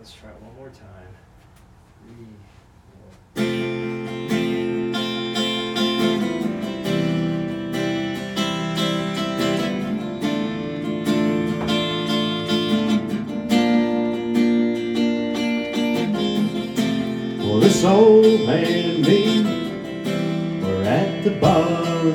Let's try it one more time. 3, 4. Well, this old man and me, we're at the bar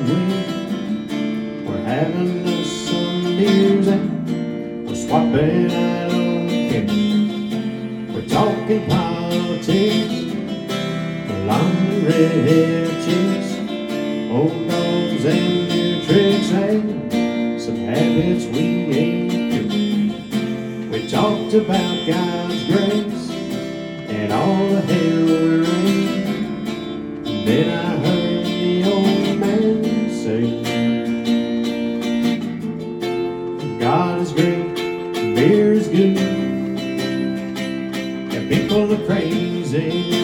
and we're having us some music. We're swapping out on the kitchen. We're talking politics, long and red chicks, old dogs and new tricks, and some habits we ain't doing. We talked about God's grace and all the hell we're in. And then I heard the old man say, God is great, beer is good, and people are crazy.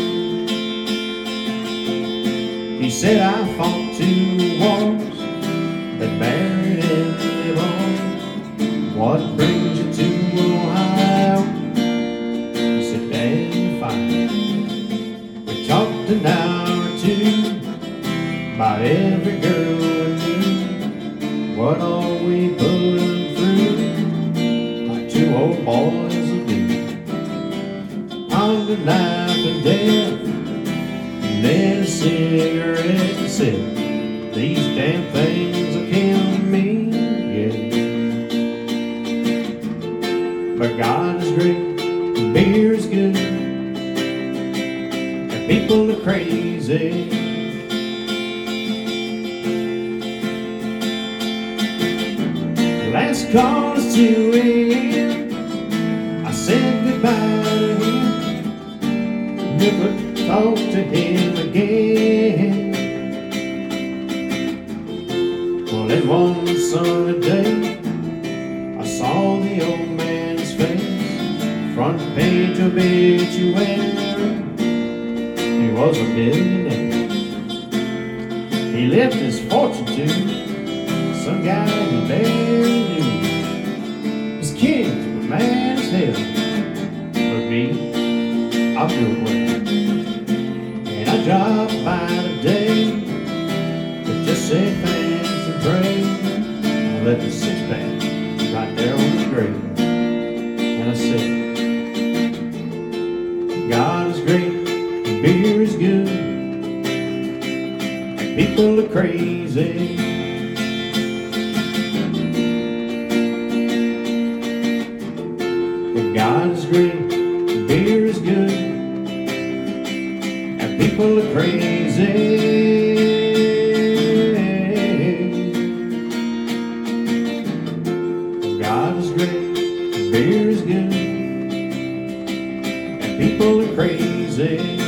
He said I fought 2 wars, that married and live on. What brings you to Ohio? He said, Daddy, fine. We talked an hour or 2 about every girl we knew, what all we put them through, like 2 old boys will do. Pondered life and death, and then a cigarette and said, these damn things will kill me, yeah. But God is great, and beer is good, and people are crazy. Last call is 2 a.m. I said goodbye to him, never talk to him again. Well, then one sunny day, I saw the old man's face, front page obituary. He was a millionaire. He left his fortune to some guy he barely knew. His kids were mad as hell, but me, I'll do it well. And I dropped by today to just say thanks and pray. I left a 6-pack right there on the grave. And I said, God is great, and beer is good, and people are crazy. But God is great, beer is good, and people are crazy. God is great, beer is good, and people are crazy.